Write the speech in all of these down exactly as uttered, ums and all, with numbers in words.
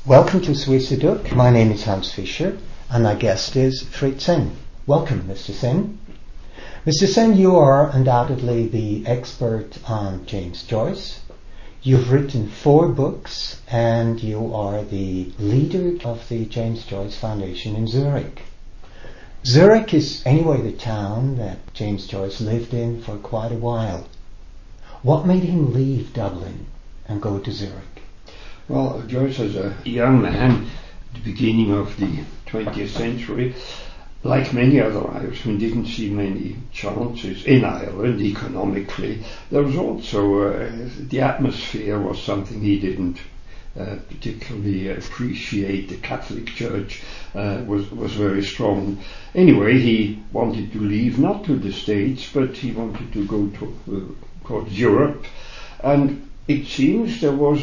Welcome to Swissaduk. My name is Hans Fischer and my guest is Fritz Senn. Welcome, Mister Senn. Mister Senn, you are undoubtedly the expert on James Joyce. You've written four books and you are the leader of the James Joyce Foundation in Zurich. Zurich is anyway the town that James Joyce lived in for quite a while. What made him leave Dublin and go to Zurich? Well, Joyce, as a young man at the beginning of the twentieth century, like many other Irishmen, didn't see many chances in Ireland economically. There was also, uh, the atmosphere was something he didn't uh, particularly appreciate. The Catholic Church uh, was, was very strong. Anyway, he wanted to leave, not to the States, but he wanted to go to, uh, towards Europe. And it seems there was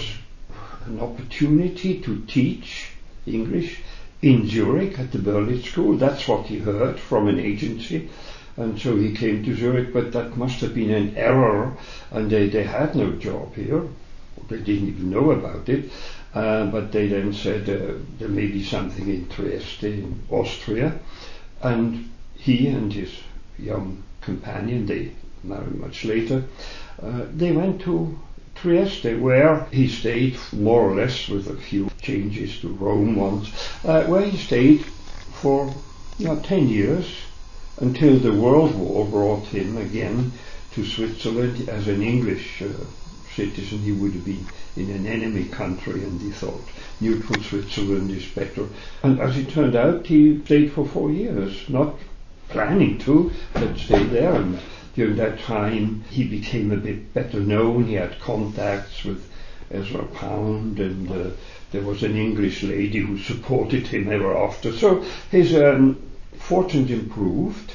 an opportunity to teach English in Zurich at the Berlitz School. That's what he heard from an agency, and so he came to Zurich, but that must have been an error, and they, they had no job here. They didn't even know about it, uh, but they then said uh, there may be something in Trieste in Austria, and he and his young companion, they married much later, uh, they went to Trieste, where he stayed more or less with a few changes to Rome once, uh, where he stayed for you know, ten years until the World War brought him again to Switzerland as an English uh, citizen. He would have been in an enemy country, and he thought neutral Switzerland is better. And as it turned out, he stayed for four years, not planning to, but stayed there. And during that time, he became a bit better known. He had contacts with Ezra Pound, and uh, there was an English lady who supported him ever after. So his um, fortunes improved.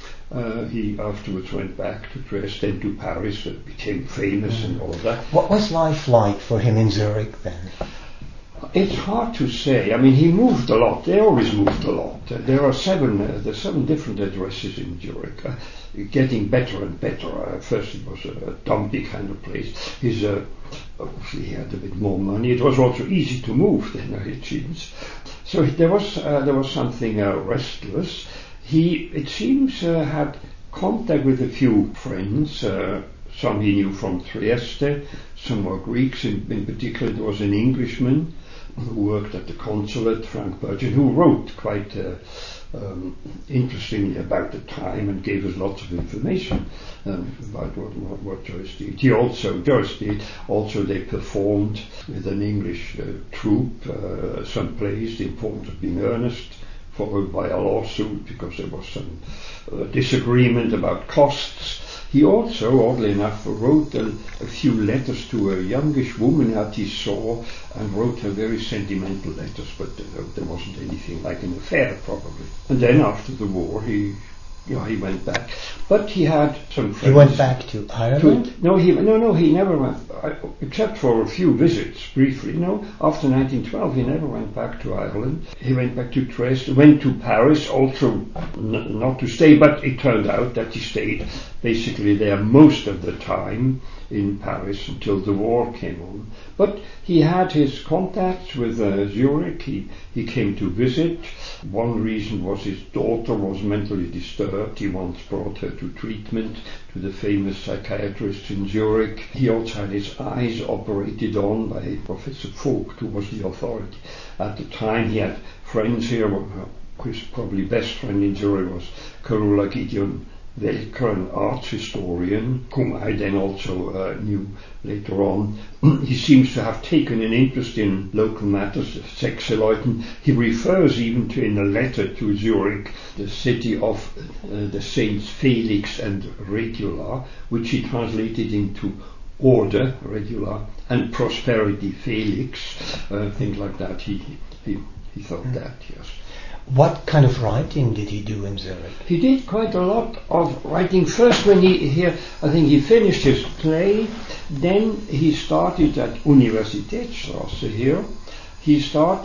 Uh, he afterwards went back to Dresden and to Paris, and became famous mm. and all that. What was life like for him in Zurich then? It's hard to say. I mean, he moved a lot. They always moved a lot. Uh, there are seven, uh, there's seven different addresses in Zurich. Uh, getting better and better. Uh, first, it was a, a dumpy kind of place. His, uh, obviously, he had a bit more money. It was also easy to move then, it seems. So there was uh, there was something uh, restless. He, it seems, uh, had contact with a few friends. Uh, some he knew from Trieste. Some were Greeks. In, in particular, there was an Englishman who worked at the consulate, Frank Burgeon, who wrote quite uh, um, interestingly about the time and gave us lots of information um, about what, what, what Joyce did. He also, Joyce did, also they performed with an English uh, troupe uh, some plays, The Importance of Being Earnest, followed by a lawsuit because there was some uh, disagreement about costs. He also, oddly enough, wrote a, a few letters to a youngish woman that he saw, and wrote her very sentimental letters, but uh, there wasn't anything like an affair, probably. And then after the war, he, you know, he went back. But he had some friends. He went back to Ireland? To, no, he no, no, he never went, uh, except for a few visits, briefly. No, after nineteen twelve, he never went back to Ireland. He went back to Trieste, went to Paris, also n- not to stay, but it turned out that he stayed basically there most of the time in Paris until the war came on. But he had his contacts with uh, Zurich. He, he came to visit. One reason was his daughter was mentally disturbed. He once brought her to treatment to the famous psychiatrist in Zurich. He also had his eyes operated on by Professor Vogt, who was the authority at the time. He had friends here. His probably best friend in Zurich was Carola Gideon Welker, an arts historian, whom I then also uh, knew later on. He seems to have taken an interest in local matters, Sechseleuten. He refers even to, in a letter to Zurich, the city of uh, the Saints Felix and Regula, which he translated into order, Regula, and prosperity, Felix, uh, things like that. He, he, he thought mm. that, yes. What kind of writing did he do in Zurich? He did quite a lot of writing. First, when he here, I think he finished his play. Then he started at Universitätsstraße here. He started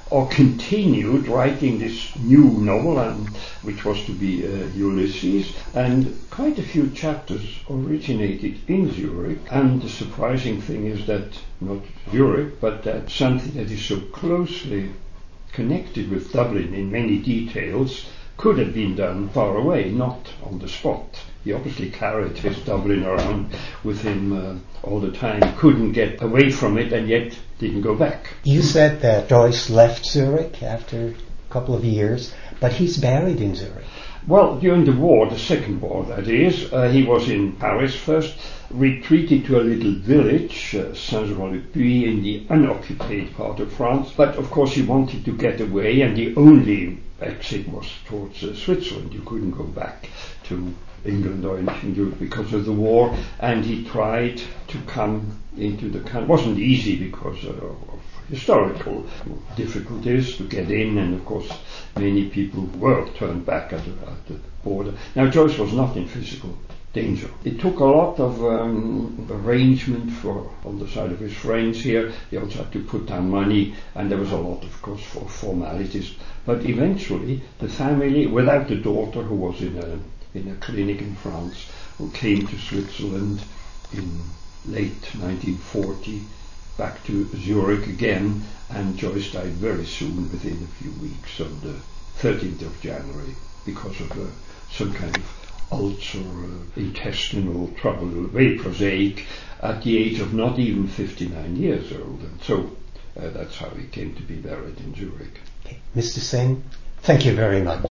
or continued writing this new novel, um, which was to be uh, Ulysses, and quite a few chapters originated in Zurich. And the surprising thing is that not Zurich, but that something that is so closely connected with Dublin in many details could have been done far away, not on the spot. He obviously carried his Dublin around with him uh, all the time, couldn't get away from it, and yet didn't go back. You said that Joyce left Zurich after a couple of years, but he's buried in Zurich. Well, during the war, the second war that is, uh, he was in Paris first, retreated to a little village, uh, Saint-Jean-le-Puy, in the unoccupied part of France, but of course he wanted to get away, and the only exit was towards uh, Switzerland. You couldn't go back to England or anything to it because of the war, and he tried to come into the country. It wasn't easy because uh, of historical difficulties to get in, and of course many people were turned back at the, at the border. Now Joyce was not in physical danger. It took a lot of um, arrangement for on the side of his friends here. He also had to put down money, and there was a lot, of course, for formalities. But eventually, the family, without the daughter who was in a in a clinic in France, who came to Switzerland in late nineteen forty, back to Zurich again, and Joyce died very soon, within a few weeks, on the thirteenth of January, because of uh, some kind of ulcer, uh, intestinal trouble, very prosaic, at the age of not even fifty-nine years old. And so uh, that's how he came to be buried in Zurich. Okay. Mister Sen, thank you very much.